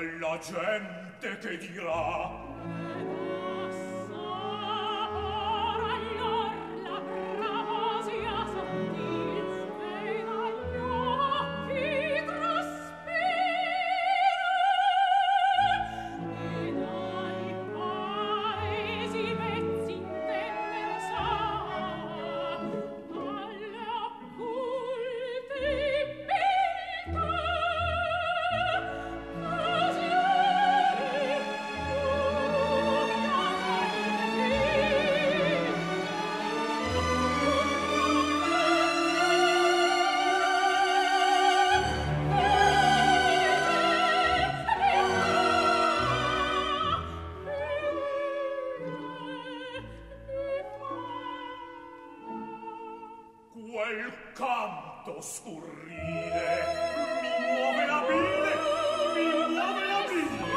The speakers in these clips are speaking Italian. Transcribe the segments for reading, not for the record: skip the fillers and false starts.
Quella gente che dirà quel canto scurrile mi muove la bile, mi muove la bile.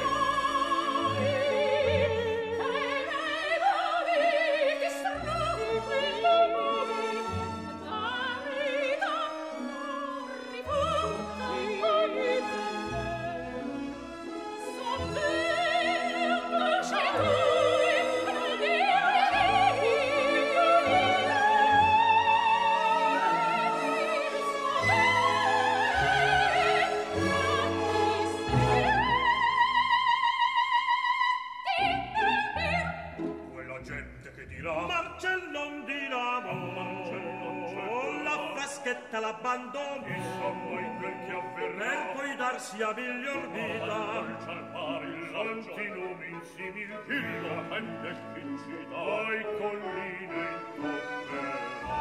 Marcellon di Namo, la fraschetta l'abbandoni, Insomma in quel che avverrà, per poi darsi a miglior vita. Santi nomi in simil giro, e scincita, ai colline intopperà.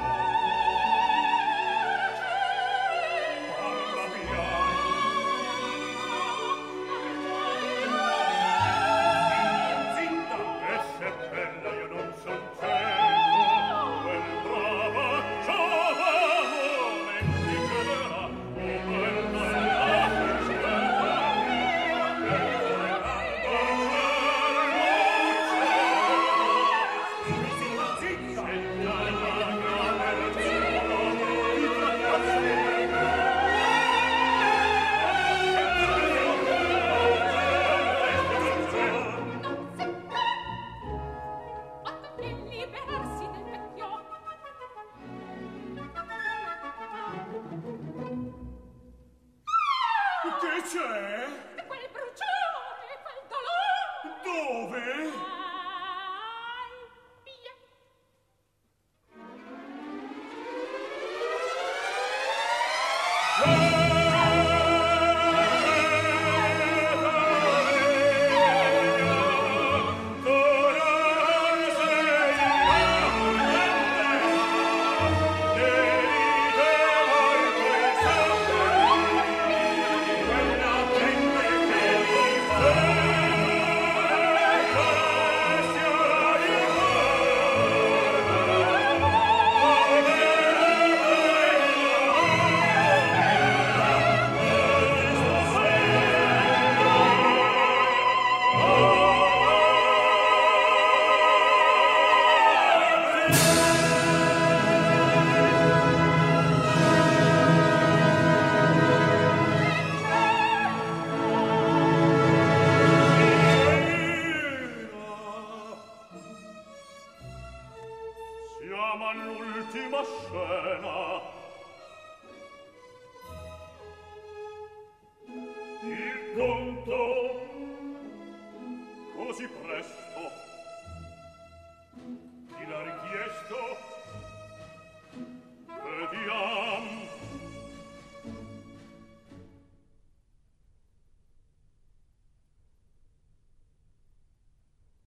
Parla piano. Zitta, e se bella io non son certo, quel brava giovane mi chiederà, o che c'è? Quel bruciore, quel dolore. Dove? Via. Siamo all'ultima scena.